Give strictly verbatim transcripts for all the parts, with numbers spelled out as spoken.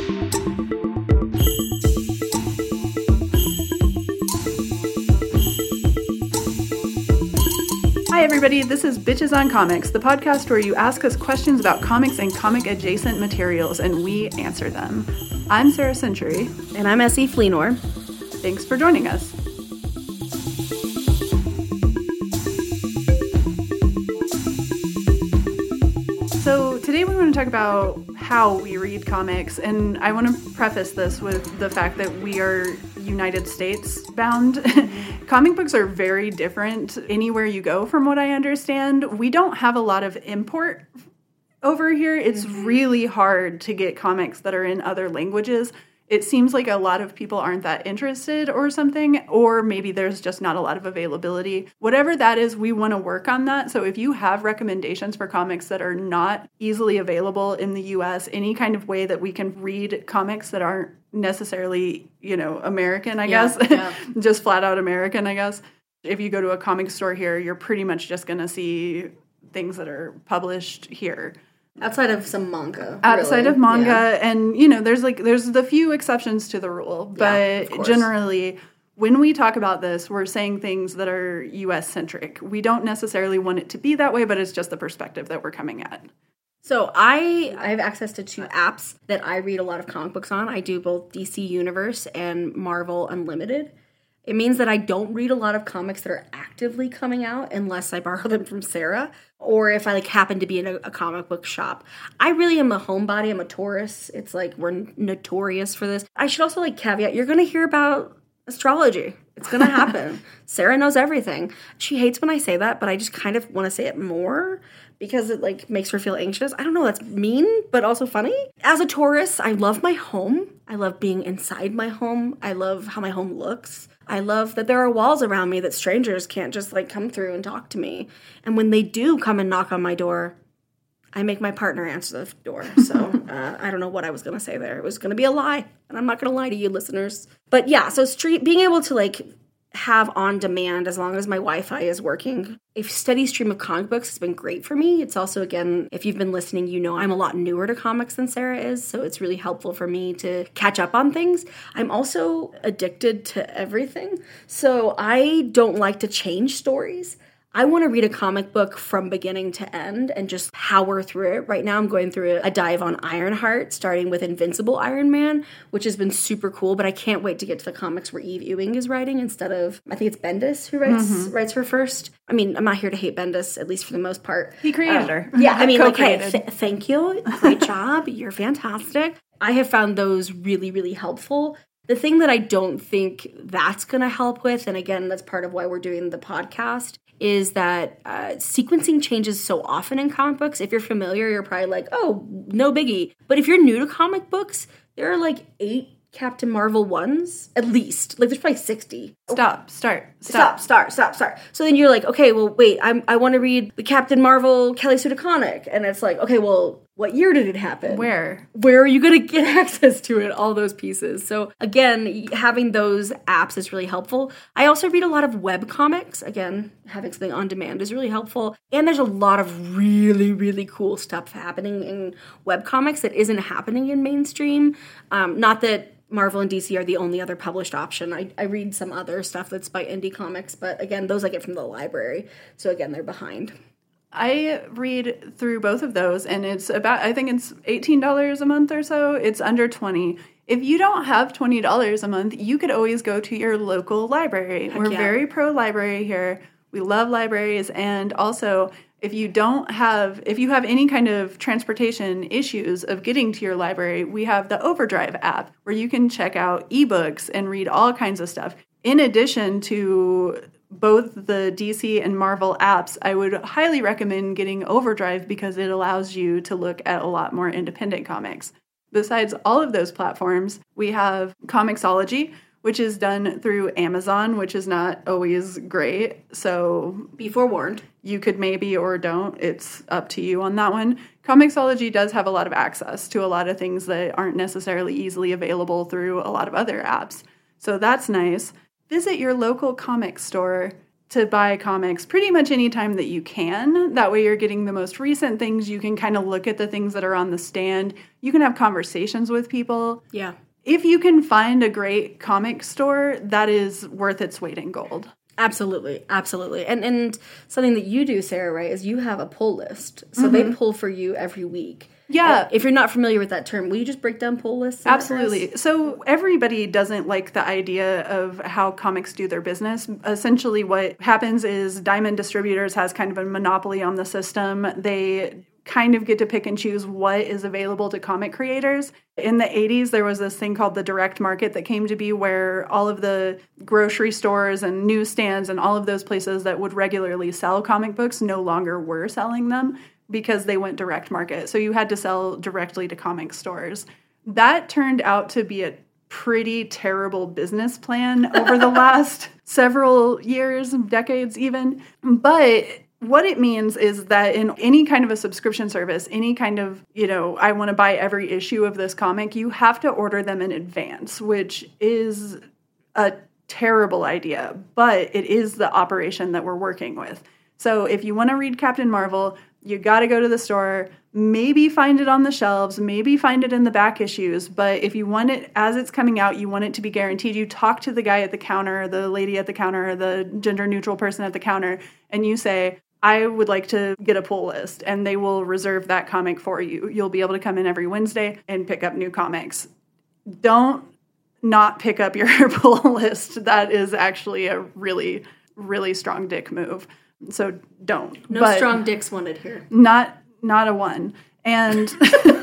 Hi everybody, this is Bitches on Comics, the podcast where you ask us questions about comics and comic-adjacent materials, and we answer them. I'm Sarah Century. And I'm Essie Fleenor. Thanks for joining us. So today we want to talk about how we read comics, and I want to preface this with the fact that we are United States bound. Comic books are very different anywhere you go, from what I understand. We don't have a lot of import over here. It's mm-hmm. really hard to get comics that are in other languages. It seems like a lot of people aren't that interested or something, or maybe there's just not a lot of availability. Whatever that is, we want to work on that. So if you have recommendations for comics that are not easily available in the U S, any kind of way that we can read comics that aren't necessarily, you know, American, I yeah, guess, yeah. just flat out American, I guess. If you go to a comic store here, you're pretty much just going to see things that are published here. Outside of some manga. Outside really. of manga. Yeah. And, you know, there's like, there's the few exceptions to the rule. But yeah, generally, when we talk about this, we're saying things that are U S-centric. We don't necessarily want it to be that way, but it's just the perspective that we're coming at. So I, I have access to two apps that I read a lot of comic books on. I do both D C Universe and Marvel Unlimited. It means that I don't read a lot of comics that are actively coming out unless I borrow them from Sarah, or if I like happen to be in a, a comic book shop. I really am a homebody. I'm a Taurus. It's like we're notorious for this. I should also like caveat, you're going to hear about astrology. It's going to happen. Sarah knows everything. She hates when I say that, but I just kind of want to say it more because it like makes her feel anxious. I don't know, that's mean, but also funny. As a Taurus, I love my home. I love being inside my home. I love how my home looks. I love that there are walls around me that strangers can't just like come through and talk to me. And when they do come and knock on my door, I make my partner answer the door. So uh, I don't know what I was going to say there. It was going to be a lie. And I'm not going to lie to you listeners. But yeah, so street being able to like have on demand as long as my Wi-Fi is working. A steady stream of comic books has been great for me. It's also, again, if you've been listening, you know I'm a lot newer to comics than Sarah is, so it's really helpful for me to catch up on things. I'm also addicted to everything, so I don't like to change stories. I want to read a comic book from beginning to end and just power through it. Right now I'm going through a dive on Ironheart, starting with Invincible Iron Man, which has been super cool, but I can't wait to get to the comics where Eve Ewing is writing instead of, I think it's Bendis who writes mm-hmm. writes her first. I mean, I'm not here to hate Bendis, at least for the most part. He created uh, her. Yeah, I mean, like, hey, th- thank you. Great job. You're fantastic. I have found those really, really helpful. The thing that I don't think that's going to help with, and again, that's part of why we're doing the podcast, is that uh, sequencing changes so often in comic books. If you're familiar, you're probably like, oh, no biggie. But if you're new to comic books, there are like eight Captain Marvel ones, at least. Like, there's probably sixty. Stop, start, stop. Stop, start, stop, start. So then you're like, okay, well, wait, I'm, I want to read the Captain Marvel Kelly Sue DeConnick. And it's like, okay, well, what year did it happen? Where? Where are you going to get access to it? All those pieces. So again, having those apps is really helpful. I also read a lot of web comics. Again, having something on demand is really helpful. And there's a lot of really, really cool stuff happening in web comics that isn't happening in mainstream. Um, not that Marvel and D C are the only other published option. I, I read some other stuff that's by indie comics, but again, those I get from the library. So again, they're behind. I read through both of those, and it's about, I think it's eighteen dollars a month or so. It's under twenty dollars. If you don't have twenty dollars a month, you could always go to your local library. Heck We're yeah. very pro-library here. We love libraries, and also if you don't have, if you have any kind of transportation issues of getting to your library, we have the Overdrive app where you can check out ebooks and read all kinds of stuff. In addition to both the D C and Marvel apps, I would highly recommend getting Overdrive because it allows you to look at a lot more independent comics. Besides all of those platforms, we have Comixology, which is done through Amazon, which is not always great. So be forewarned. You could maybe or don't. It's up to you on that one. Comixology does have a lot of access to a lot of things that aren't necessarily easily available through a lot of other apps. So that's nice. Visit your local comic store. to buy comics pretty much anytime that you can. That way you're getting the most recent things. You can kind of look at the things that are on the stand. You can have conversations with people. Yeah. If you can find a great comic store, that is worth its weight in gold. Absolutely, absolutely. And and something that you do, Sarah, right, is you have a pull list. So Mm-hmm. they pull for you every week. Yeah. And if you're not familiar with that term, will you just break down pull lists? Absolutely. So everybody doesn't like the idea of how comics do their business. Essentially what happens is Diamond Distributors has kind of a monopoly on the system. They kind of get to pick and choose what is available to comic creators. In the eighties, there was this thing called the direct market that came to be, where all of the grocery stores and newsstands and all of those places that would regularly sell comic books no longer were selling them because they went direct market. So you had to sell directly to comic stores. That turned out to be a pretty terrible business plan over the last several years, decades even. But what it means is that in any kind of a subscription service, any kind of, you know, I want to buy every issue of this comic, you have to order them in advance, which is a terrible idea, but it is the operation that we're working with. So if you want to read Captain Marvel, you got to go to the store, maybe find it on the shelves, maybe find it in the back issues. But if you want it as it's coming out, you want it to be guaranteed. You talk to the guy at the counter, the lady at the counter, the gender neutral person at the counter, and you say, I would like to get a pull list, and they will reserve that comic for you. You'll be able to come in every Wednesday and pick up new comics. Don't not pick up your pull list. That is actually a really, really strong dick move. So don't. No but strong dicks wanted here. Not not a one. And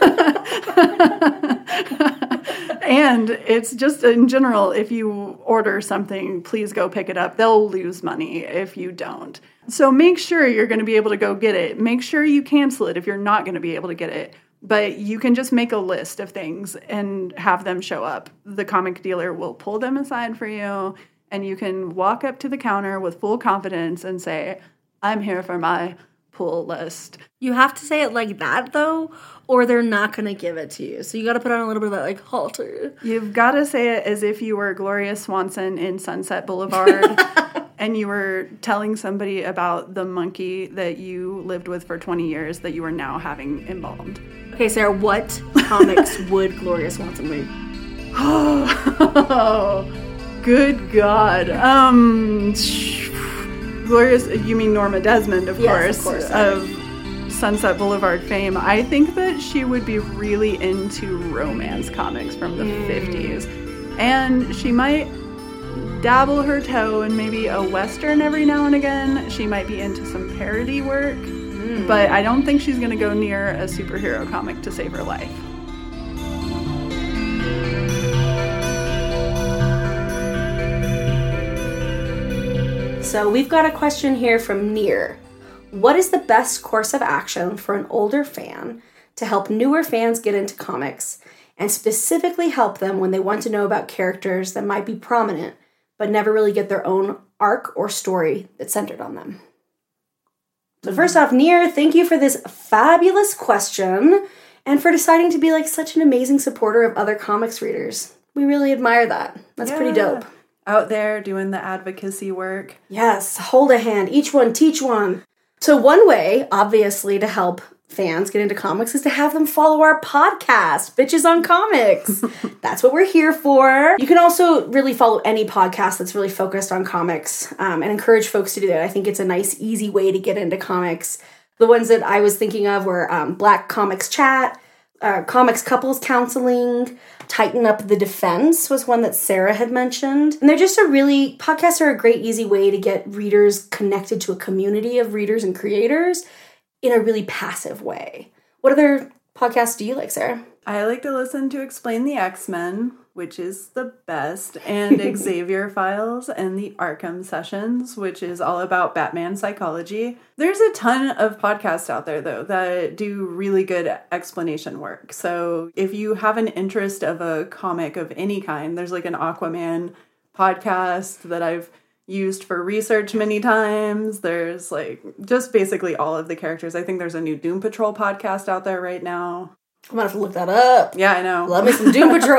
and it's just in general, if you order something, please go pick it up. They'll lose money if you don't. So make sure you're going to be able to go get it. Make sure you cancel it if you're not going to be able to get it. But you can just make a list of things and have them show up. The comic dealer will pull them aside for you, and you can walk up to the counter with full confidence and say, I'm here for my pull list. You have to say it like that, though, or they're not going to give it to you. So you got to put on a little bit of that, like, halter. You've got to say it as if you were Gloria Swanson in Sunset Boulevard and you were telling somebody about the monkey that you lived with for twenty years that you are now having embalmed. Okay, Sarah, what comics would Gloria Swanson read? Oh, good God. Um, Gloria's, you mean Norma Desmond, of Yes, course, of course, of Sunset Boulevard fame. I think that she would be really into romance comics from the mm. fifties. And she might dabble her toe in maybe a Western every now and again. She might be into some parody work. Mm. But I don't think she's going to go near a superhero comic to save her life. So we've got a question here from Near. What is the best course of action for an older fan to help newer fans get into comics, and specifically help them when they want to know about characters that might be prominent but never really get their own arc or story that's centered on them? So first off, Near, thank you for this fabulous question and for deciding to be like such an amazing supporter of other comics readers. We really admire that. That's yeah. pretty dope. Out there doing the advocacy work. Yes, hold a hand. Each one, teach one. So one way, obviously, to help fans get into comics is to have them follow our podcast, Bitches on Comics. That's what we're here for. You can also really follow any podcast that's really focused on comics um, and encourage folks to do that. I think it's a nice, easy way to get into comics. The ones that I was thinking of were um, Black Comics Chat, uh, Comics Couples Counseling, Tighten Up the Defense was one that Sarah had mentioned. And they're just a really, podcasts are a great, easy way to get readers connected to a community of readers and creators in a really passive way. What other podcasts do you like, Sarah? I like to listen to Explain the X-Men, which is the best, and Xavier Files and the Arkham Sessions, which is all about Batman psychology. There's a ton of podcasts out there, though, that do really good explanation work. So if you have an interest of a comic of any kind, there's like an Aquaman podcast that I've used for research many times. There's like just basically all of the characters. I think there's a new Doom Patrol podcast out there right now. I'm gonna have to look that up. Yeah, I know. Love me some Doom Patrol.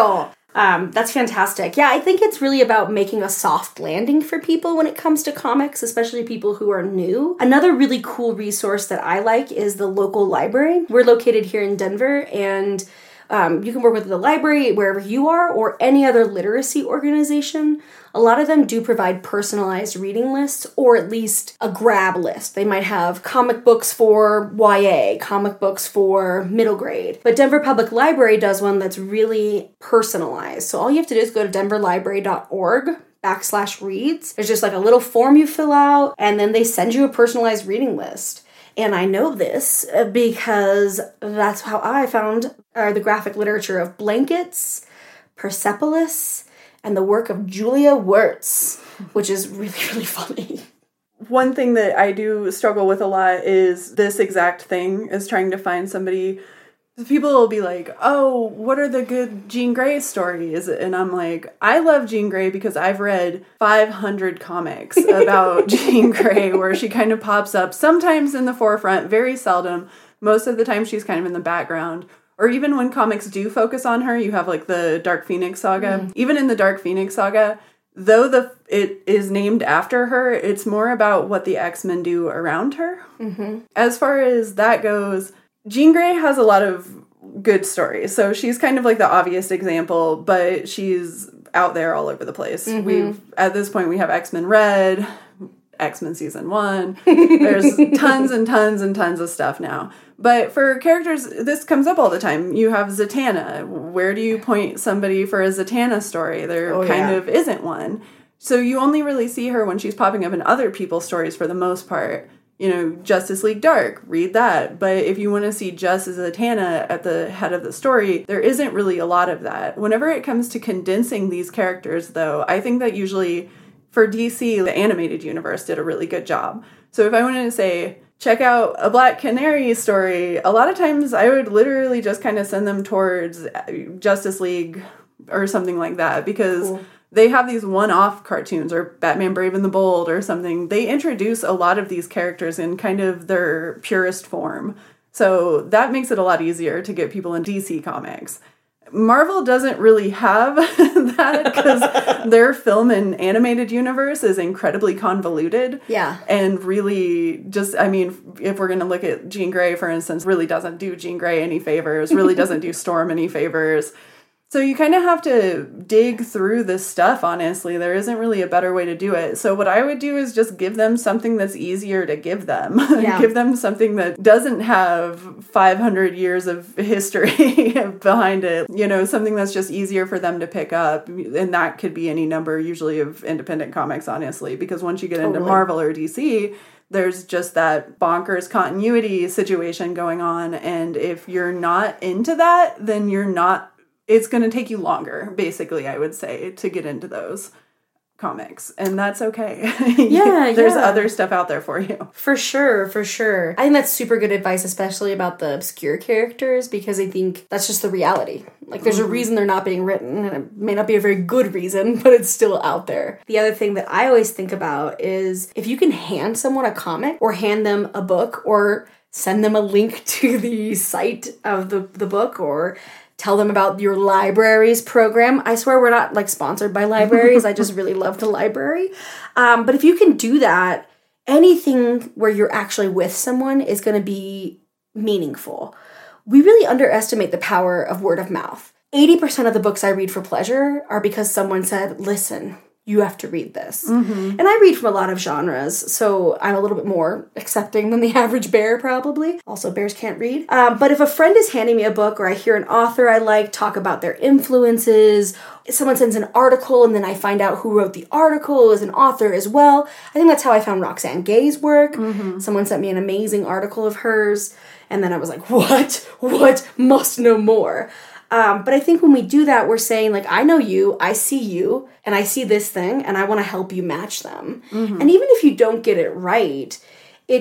Um, that's fantastic. Yeah, I think it's really about making a soft landing for people when it comes to comics, especially people who are new. Another really cool resource that I like is the local library. We're located here in Denver, and um, you can work with the library wherever you are or any other literacy organization. A lot of them do provide personalized reading lists or at least a grab list. They might have comic books for Y A, comic books for middle grade. But Denver Public Library does one that's really personalized. So all you have to do is go to denver library dot org backslash reads. There's just like a little form you fill out, and then they send you a personalized reading list. And I know this because that's how I found uh, the graphic literature of Blankets, Persepolis, and the work of Julia Wirtz, which is really, really funny. One thing that I do struggle with a lot is this exact thing, is trying to find somebody. People will be like, oh, what are the good Jean Grey stories? And I'm like, I love Jean Grey because I've read five hundred comics about Jean Grey where she kind of pops up, sometimes in the forefront, very seldom. Most of the time she's kind of in the background. Or even when comics do focus on her, you have like the Dark Phoenix saga. Mm. Even in the Dark Phoenix saga, though the it is named after her, it's more about what the X-Men do around her. Mm-hmm. As far as that goes, Jean Grey has a lot of good stories. So she's kind of like the obvious example, but she's out there all over the place. Mm-hmm. We've at this point we have X-Men Red, X-Men Season one. There's tons and tons and tons of stuff now. But for characters, this comes up all the time. You have Zatanna. Where do you point somebody for a Zatanna story? There oh, kind yeah. of isn't one. So you only really see her when she's popping up in other people's stories for the most part. You know, Justice League Dark, read that. But if you want to see just Zatanna at the head of the story, there isn't really a lot of that. Whenever it comes to condensing these characters, though, I think that usually for D C, the animated universe did a really good job. So if I wanted to say, check out a Black Canary story, a lot of times I would literally just kind of send them towards Justice League or something like that, because cool. they have these one-off cartoons, or Batman Brave and the Bold or something. They introduce a lot of these characters in kind of their purest form. So that makes it a lot easier to get people in D C Comics. Marvel doesn't really have that because their film and animated universe is incredibly convoluted. Yeah. And really just, I mean, if we're going to look at Jean Grey, for instance, really doesn't do Jean Grey any favors, really doesn't do Storm any favors. So you kind of have to dig through this stuff, honestly. There isn't really a better way to do it. So what I would do is just give them something that's easier to give them. Yeah. Give them something that doesn't have five hundred years of history behind it. You know, something that's just easier for them to pick up. And that could be any number, usually, of independent comics, honestly. Because once you get totally. into Marvel or D C, there's just that bonkers continuity situation going on. And if you're not into that, then you're not... It's going to take you longer, basically, I would say, to get into those comics. And that's okay. Yeah, There's yeah. other stuff out there for you. For sure, for sure. I think that's super good advice, especially about the obscure characters, because I think that's just the reality. Like, there's mm-hmm. a reason they're not being written, and it may not be a very good reason, but it's still out there. The other thing that I always think about is if you can hand someone a comic, or hand them a book, or send them a link to the site of the, the book, or... tell them about your library's program. I swear we're not, like, sponsored by libraries. I just really love the library. Um, but if you can do that, anything where you're actually with someone is going to be meaningful. We really underestimate the power of word of mouth. eighty percent of the books I read for pleasure are because someone said, listen, you have to read this. Mm-hmm. And I read from a lot of genres, so I'm a little bit more accepting than the average bear, probably. Also, bears can't read. Um, but if a friend is handing me a book, or I hear an author I like talk about their influences, someone sends an article and then I find out who wrote the article as an author as well. I think that's how I found Roxane Gay's work. Mm-hmm. Someone sent me an amazing article of hers, and then I was like, what? What? Must know more. Um, but I think when we do that, we're saying, like, I know you, I see you, and I see this thing, and I want to help you match them. Mm-hmm. And even if you don't get it right, it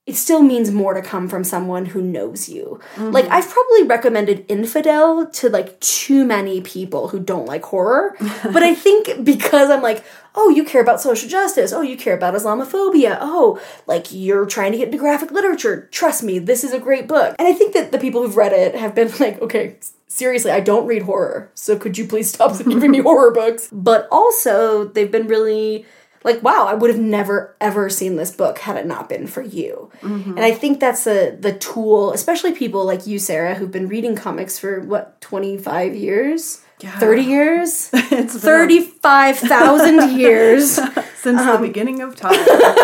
it still means more to come from someone who knows you. Mm-hmm. Like, I've probably recommended Infidel to, like, too many people who don't like horror. But I think because I'm like, oh, you care about social justice. Oh, you care about Islamophobia. Oh, like, you're trying to get into graphic literature. Trust me, this is a great book. And I think that the people who've read it have been like, okay, seriously, I don't read horror. So could you please stop giving me horror books? But also, they've been really... like, wow, I would have never, ever seen this book had it not been for you. Mm-hmm. And I think that's a, the tool, especially people like you, Sarah, who've been reading comics for, what, twenty-five years? Yeah. thirty years? It's thirty-five thousand years. Since um, the beginning of time.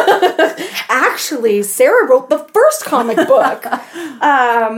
Actually, Sarah wrote the first comic book. um,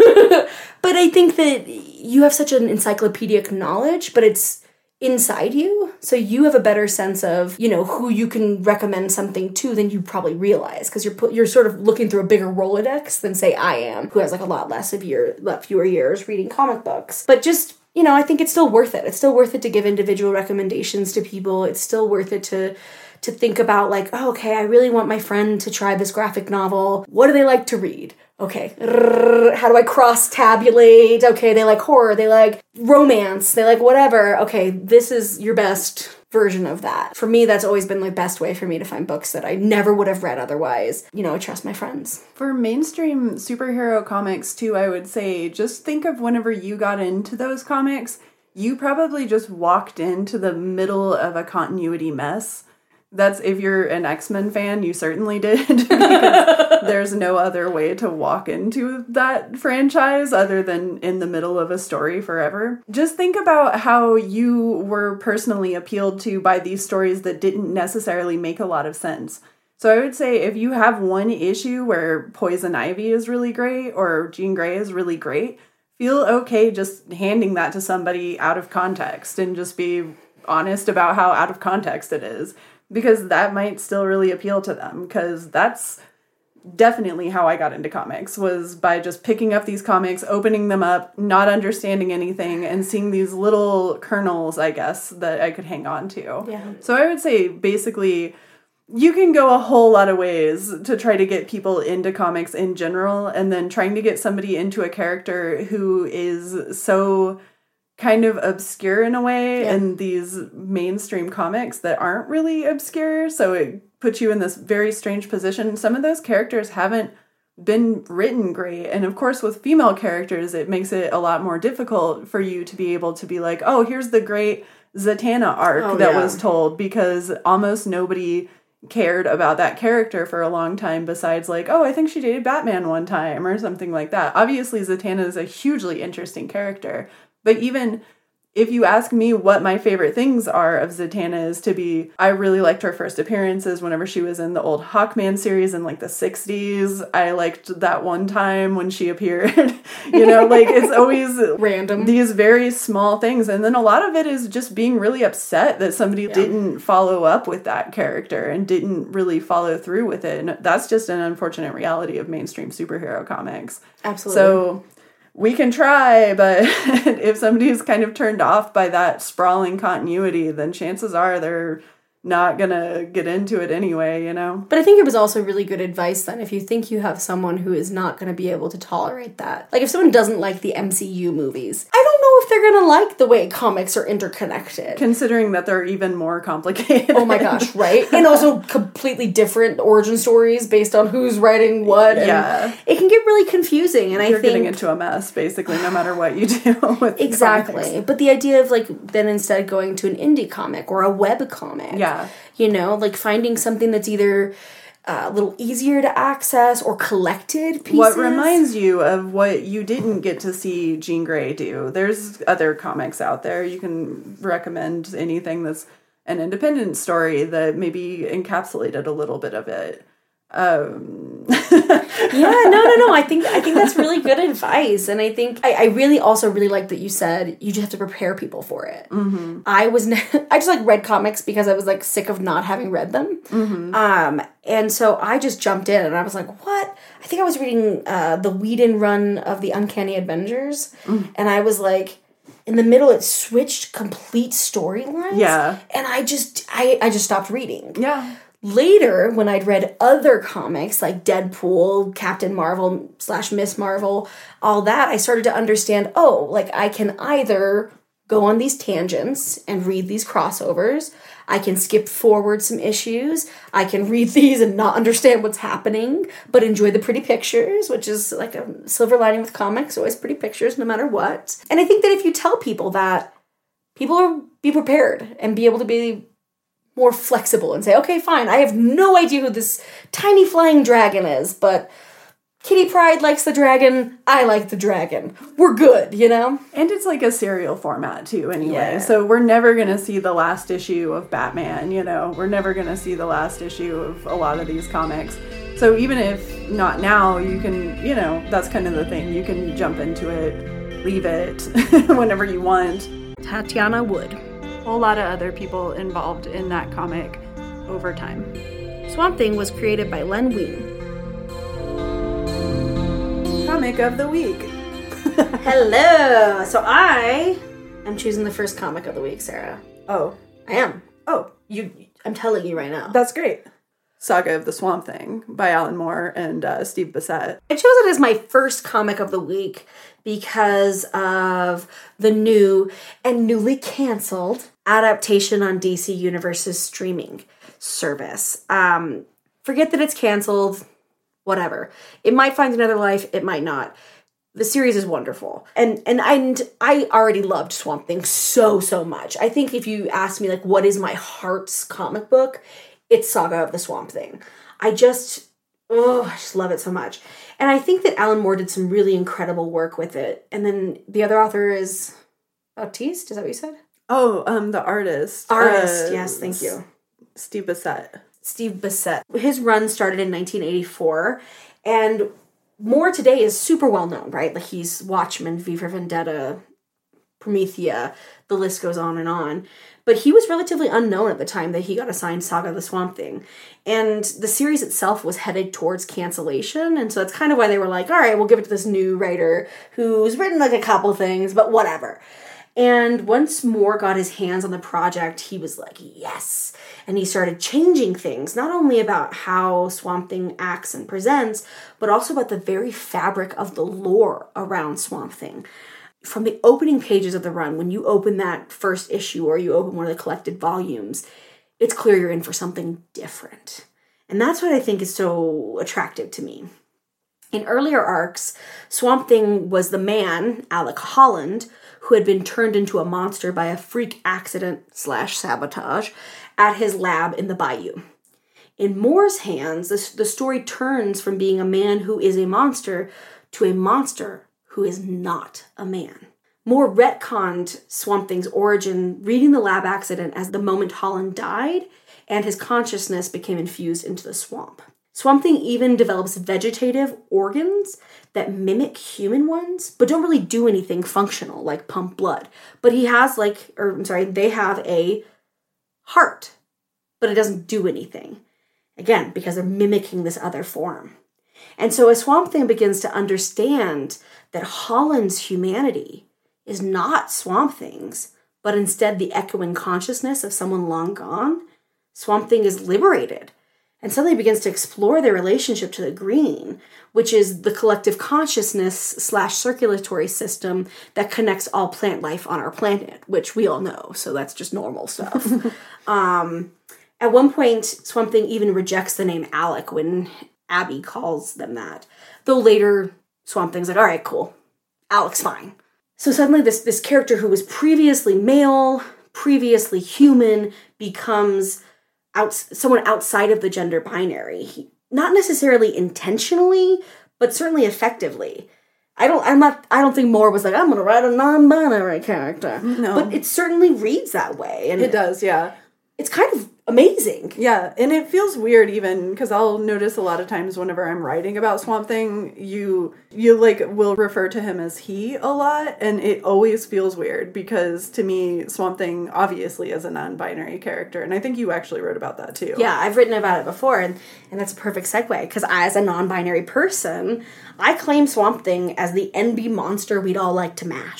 but I think that you have such an encyclopedic knowledge, but it's inside you, so you have a better sense of, you know, who you can recommend something to than you probably realize, because you're put, you're sort of looking through a bigger Rolodex than, say, I am, who has like a lot less of year, lot fewer years reading comic books. But just, you know, I think it's still worth it. It's still worth it to give individual recommendations to people. It's still worth it to to think about, like, oh, okay, I really want my friend to try this graphic novel. What do they like to read? Okay, how do I cross-tabulate? Okay, they like horror, they like romance, they like whatever. Okay, this is your best version of that. For me, that's always been the best way for me to find books that I never would have read otherwise. You know, I trust my friends. For mainstream superhero comics, too, I would say, just think of whenever you got into those comics, you probably just walked into the middle of a continuity mess. That's, if you're an X-Men fan, you certainly did, because there's no other way to walk into that franchise other than in the middle of a story forever. Just think about how you were personally appealed to by these stories that didn't necessarily make a lot of sense. So I would say if you have one issue where Poison Ivy is really great or Jean Grey is really great, feel okay just handing that to somebody out of context and just be honest about how out of context it is. Because that might still really appeal to them. Because that's definitely how I got into comics, was by just picking up these comics, opening them up, not understanding anything, and seeing these little kernels, I guess, that I could hang on to. Yeah. So I would say, basically, you can go a whole lot of ways to try to get people into comics in general, and then trying to get somebody into a character who is so kind of obscure in a way yeah. in these mainstream comics that aren't really obscure, so it puts you in this very strange position. Some of those characters haven't been written great, and of course with female characters it makes it a lot more difficult for you to be able to be like, oh, here's the great Zatanna arc oh, that yeah. was told, because almost nobody cared about that character for a long time besides like, oh, I think she dated Batman one time or something like that. Obviously Zatanna is a hugely interesting character. But even if you ask me what my favorite things are of Zatanna is to be, I really liked her first appearances whenever she was in the old Hawkman series in like the sixties. I liked that one time when she appeared. You know, like it's always random. These very small things. And then a lot of it is just being really upset that somebody yeah. didn't follow up with that character and didn't really follow through with it. And that's just an unfortunate reality of mainstream superhero comics. Absolutely. So we can try, but if somebody's kind of turned off by that sprawling continuity, then chances are they're not gonna get into it anyway, you know? But I think it was also really good advice then if you think you have someone who is not gonna be able to tolerate that. Like if someone doesn't like the M C U movies, I don't know if they're gonna like the way comics are interconnected. Considering that they're even more complicated. Oh my gosh, right? And also completely different origin stories based on who's writing what. And yeah. It can get really confusing, and You're I think... You're getting into a mess, basically, no matter what you do with Exactly. comics. But the idea of, like, then instead going to an indie comic or a web comic. Yeah. You know, like finding something that's either uh, a little easier to access or collected pieces. What reminds you of what you didn't get to see Jean Grey do. There's other comics out there. You can recommend anything that's an independent story that maybe encapsulated a little bit of it. Um. yeah, no, no, no. I think I think that's really good advice, and I think I, I really also really like that you said you just have to prepare people for it. Mm-hmm. I was ne- I just like read comics because I was like sick of not having read them, mm-hmm. um, and so I just jumped in and I was like, what? I think I was reading uh, the Whedon run of the Uncanny Avengers, mm-hmm. and I was like, in the middle, it switched complete storylines. Yeah, and I just I I just stopped reading. Yeah. later, when I'd read other comics like Deadpool, Captain Marvel slash Miss Marvel, all that, I started to understand, oh, like I can either go on these tangents and read these crossovers. I can skip forward some issues. I can read these and not understand what's happening, but enjoy the pretty pictures, which is like a silver lining with comics, always pretty pictures no matter what. And I think that if you tell people that, people will be prepared and be able to be more flexible and say, okay, fine, I have no idea who this tiny flying dragon is, but Kitty Pryde likes the dragon, I like the dragon. We're good, you know? And it's like a serial format too, anyway. Yeah. So we're never going to see the last issue of Batman, you know? We're never going to see the last issue of a lot of these comics. So even if not now, you can, you know, that's kind of the thing. You can jump into it, leave it whenever you want. Tatiana Wood. A whole lot of other people involved in that comic over time. Swamp Thing was created by Len Wein. Comic of the week. Hello. So I am choosing the first comic of the week, Sarah. Oh. I am. Oh. You. I'm telling you right now. That's great. Saga of the Swamp Thing by Alan Moore and uh, Steve Bissette. I chose it as my first comic of the week because of the new and newly canceled adaptation on D C Universe's streaming service. Um, forget that it's canceled. Whatever. It might find another life. It might not. The series is wonderful. And and I, I already loved Swamp Thing so, so much. I think if you ask me, like, what is my heart's comic book, it's Saga of the Swamp Thing. I just, oh, I just love it so much. And I think that Alan Moore did some really incredible work with it. And then the other author is Bautiste. Is that what you said? Oh, um, the artist. Artist, uh, yes, thank you. Steve Bissette. Steve Bissette. His run started in nineteen eighty-four, and Moore today is super well known, right? Like he's Watchmen, V for Vendetta, Promethea, the list goes on and on. But he was relatively unknown at the time that he got assigned Saga of the Swamp Thing. And the series itself was headed towards cancellation, and so that's kind of why they were like, all right, we'll give it to this new writer who's written like a couple things, but whatever. And once Moore got his hands on the project, he was like, yes. And he started changing things, not only about how Swamp Thing acts and presents, but also about the very fabric of the lore around Swamp Thing. From the opening pages of the run, when you open that first issue or you open one of the collected volumes, it's clear you're in for something different. And that's what I think is so attractive to me. In earlier arcs, Swamp Thing was the man, Alec Holland, who had been turned into a monster by a freak accident slash sabotage at his lab in the bayou. In Moore's hands, the, the story turns from being a man who is a monster to a monster who is not a man. Moore retconned Swamp Thing's origin, reading the lab accident as the moment Holland died, and his consciousness became infused into the swamp. Swamp Thing even develops vegetative organs that mimic human ones, but don't really do anything functional, like pump blood. But he has like, or I'm sorry, they have a heart, but it doesn't do anything. Again, because they're mimicking this other form. And so as Swamp Thing begins to understand that Holland's humanity is not Swamp Thing's, but instead the echoing consciousness of someone long gone, Swamp Thing is liberated and suddenly begins to explore their relationship to the green, which is the collective consciousness slash circulatory system that connects all plant life on our planet, which we all know, so that's just normal stuff. um, at one point, Swamp Thing even rejects the name Alec when Abby calls them that, though later Swamp Thing's like, all right, cool, Alec's fine. So suddenly this, this character who was previously male, previously human, becomes out, someone outside of the gender binary. He, not necessarily intentionally, but certainly effectively. I don't I'm not I don't think Moore was like, I'm gonna write a non-binary character. No. But it certainly reads that way. And it does, yeah. It's kind of amazing. Yeah, and it feels weird even because I'll notice a lot of times whenever I'm writing about Swamp Thing, you you like will refer to him as he a lot, and it always feels weird because to me Swamp Thing obviously is a non-binary character, and I think you actually wrote about that too. Yeah, I've written about it before, and, and that's a perfect segue because as a non-binary person, I claim Swamp Thing as the N B monster we'd all like to mash.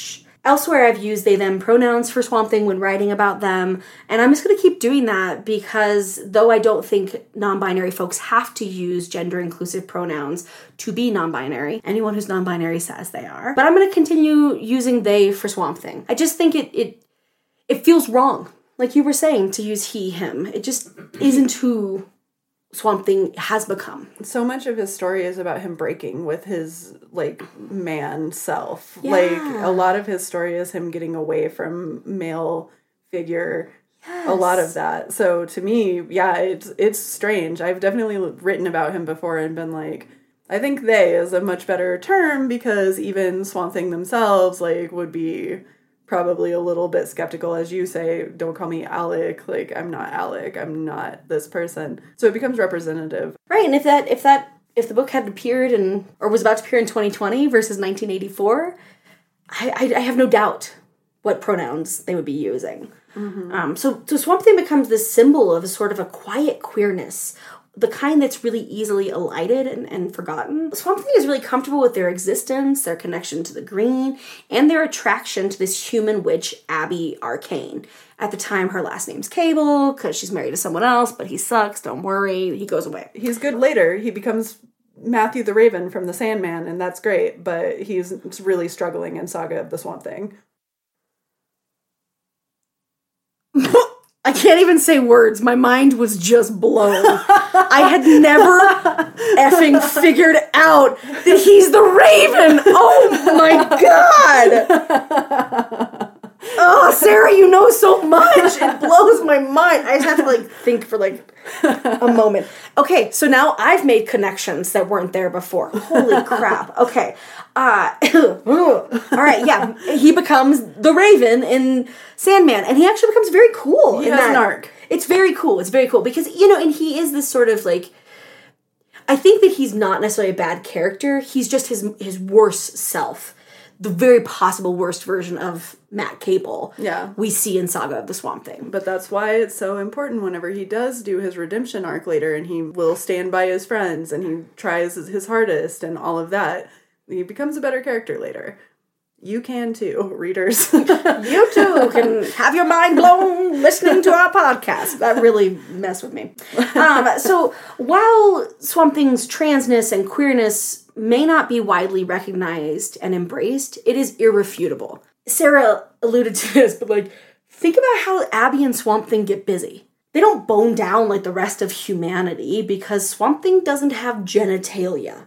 Elsewhere, I've used they, them pronouns for Swamp Thing when writing about them, and I'm just going to keep doing that because though I don't think non-binary folks have to use gender-inclusive pronouns to be non-binary, anyone who's non-binary says they are, but I'm going to continue using they for Swamp Thing. I just think it it it feels wrong, like you were saying, to use he, him. It just isn't who Swamp Thing has become. So much of his story is about him breaking with his, like, man self. Yeah. Like, a lot of his story is him getting away from male figure. Yes. A lot of that. So, to me, yeah, it's it's strange. I've definitely written about him before and been like, I think they is a much better term because even Swamp Thing themselves, like, would be probably a little bit skeptical, as you say, don't call me Alec, like, I'm not Alec, I'm not this person. So it becomes representative. Right, and if that, if that, if the book had appeared in, or was about to appear in twenty twenty versus nineteen eighty-four, I, I, I have no doubt what pronouns they would be using. Mm-hmm. Um, so, so Swamp Thing becomes this symbol of a sort of a quiet queerness, the kind that's really easily elided and, and forgotten. Swamp Thing is really comfortable with their existence, their connection to the green, and their attraction to this human witch, Abby Arcane. At the time, her last name's Cable, because she's married to someone else, but he sucks, don't worry, he goes away. He's good later. He becomes Matthew the Raven from the Sandman, and that's great, but he's really struggling in Saga of the Swamp Thing. I can't even say words. My mind was just blown. I had never effing figured out that he's the Raven. Oh my god. Oh, Sarah, you know so much. It blows my mind. I just have to like think for like a moment. Okay, so now I've made connections that weren't there before. Holy crap. Okay. Uh, all right, yeah. He becomes the Raven in Sandman, and he actually becomes very cool. He in has that. an arc. It's very cool. It's very cool because, you know, and he is this sort of like, I think that he's not necessarily a bad character. He's just his his worst self. The very possible worst version of Matt Cable yeah. we see in Saga of the Swamp Thing. But that's why it's so important whenever he does do his redemption arc later and he will stand by his friends and he tries his hardest and all of that. He becomes a better character later. You can too, readers. You too can have your mind blown listening to our podcast. That really messed with me. Um, so while Swamp Thing's transness and queerness may not be widely recognized and embraced, it is irrefutable. Sarah alluded to this, but like, think about how Abby and Swamp Thing get busy. They don't bone down like the rest of humanity because Swamp Thing doesn't have genitalia.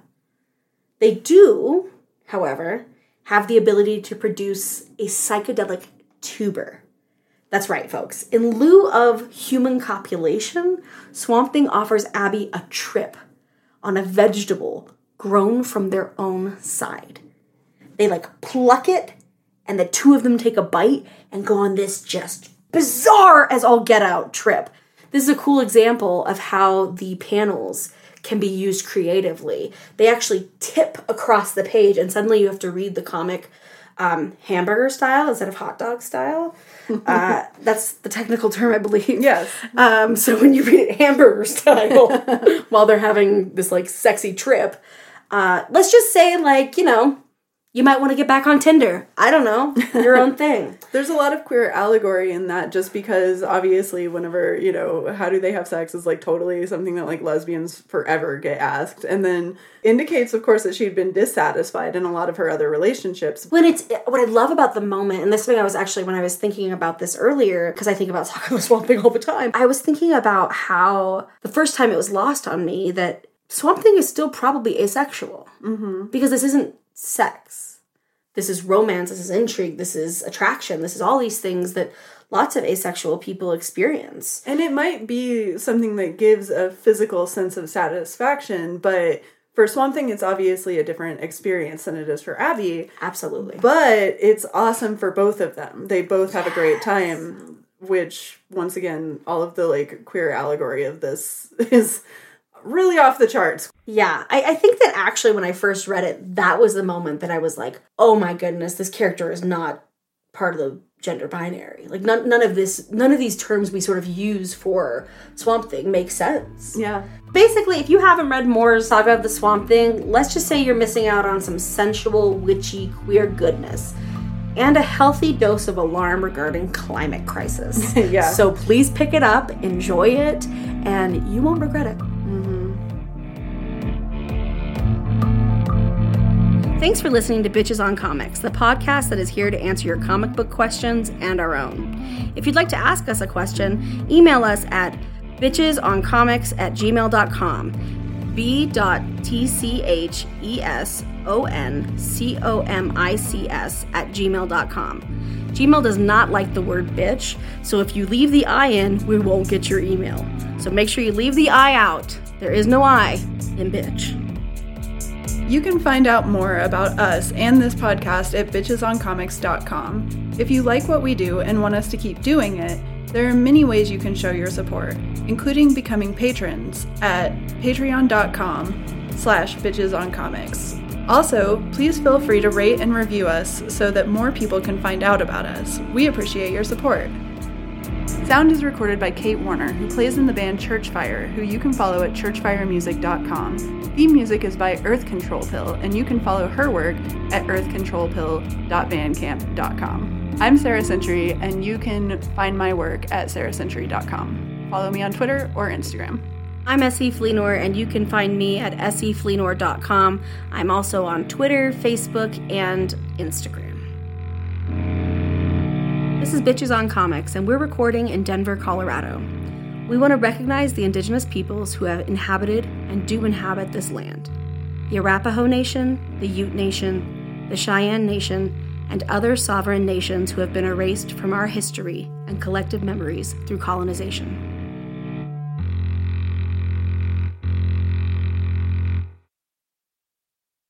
They do, however, have the ability to produce a psychedelic tuber. That's right, folks. In lieu of human copulation, Swamp Thing offers Abby a trip on a vegetable grown from their own side. They like pluck it, and the two of them take a bite and go on this just bizarre as all get out trip. This is a cool example of how the panels can be used creatively. They actually tip across the page, and suddenly you have to read the comic um, hamburger style instead of hot dog style. Uh, that's the technical term, I believe. Yes. Um, so when you read it hamburger style while they're having this like sexy trip, uh, let's just say like, you know, you might want to get back on Tinder. I don't know. Your own thing. There's a lot of queer allegory in that just because obviously whenever, you know, how do they have sex is like totally something that like lesbians forever get asked. And then indicates, of course, that she'd been dissatisfied in a lot of her other relationships. When it's, what I love about the moment, and this thing I was actually, when I was thinking about this earlier, because I think about Saga of the Swamp Thing all the time, I was thinking about how the first time it was lost on me that Swamp Thing is still probably asexual. Mm-hmm. Because this isn't sex. This is romance, this is intrigue, this is attraction, this is all these things that lots of asexual people experience. And it might be something that gives a physical sense of satisfaction, but for Swamp Thing, it's obviously a different experience than it is for Abby. Absolutely. But it's awesome for both of them. They both have yes. a great time, which, once again, all of the, like, queer allegory of this is really off the charts. Yeah, I, I think that actually when I first read it, that was the moment that I was like, oh my goodness, this character is not part of the gender binary. Like none, none of this, none of these terms we sort of use for Swamp Thing make sense. Yeah. Basically, if you haven't read more Saga of the Swamp Thing, let's just say you're missing out on some sensual, witchy, queer goodness. and a healthy dose of alarm regarding climate crisis. Yeah. So please pick it up, enjoy it, and you won't regret it. Thanks for listening to Bitches on Comics, the podcast that is here to answer your comic book questions and our own. If you'd like to ask us a question, email us at bitchesoncomics at gmail dot com. B dot T C H E S O N C O M I C S at gmail dot com. Gmail does not like the word bitch, so if you leave the I in, we won't get your email. So make sure you leave the I out. There is no I in bitch. You can find out more about us and this podcast at bitches on comics dot com. If you like what we do and want us to keep doing it, there are many ways you can show your support, including becoming patrons at patreon.com slash bitchesoncomics. Also, please feel free to rate and review us so that more people can find out about us. We appreciate your support. Sound is recorded by Kate Warner, who plays in the band Churchfire, who you can follow at churchfire music dot com. Theme music is by Earth Control Pill, and you can follow her work at earth control pill dot bandcamp dot com. I'm Sarah Century, and you can find my work at sarah century dot com. Follow me on Twitter or Instagram. I'm Essie Fleenor, and you can find me at essie fleenor dot com. I'm also on Twitter, Facebook, and Instagram. This is Bitches on Comics, and we're recording in Denver, Colorado. We want to recognize the indigenous peoples who have inhabited and do inhabit this land. The Arapaho Nation, the Ute Nation, the Cheyenne Nation, and other sovereign nations who have been erased from our history and collective memories through colonization.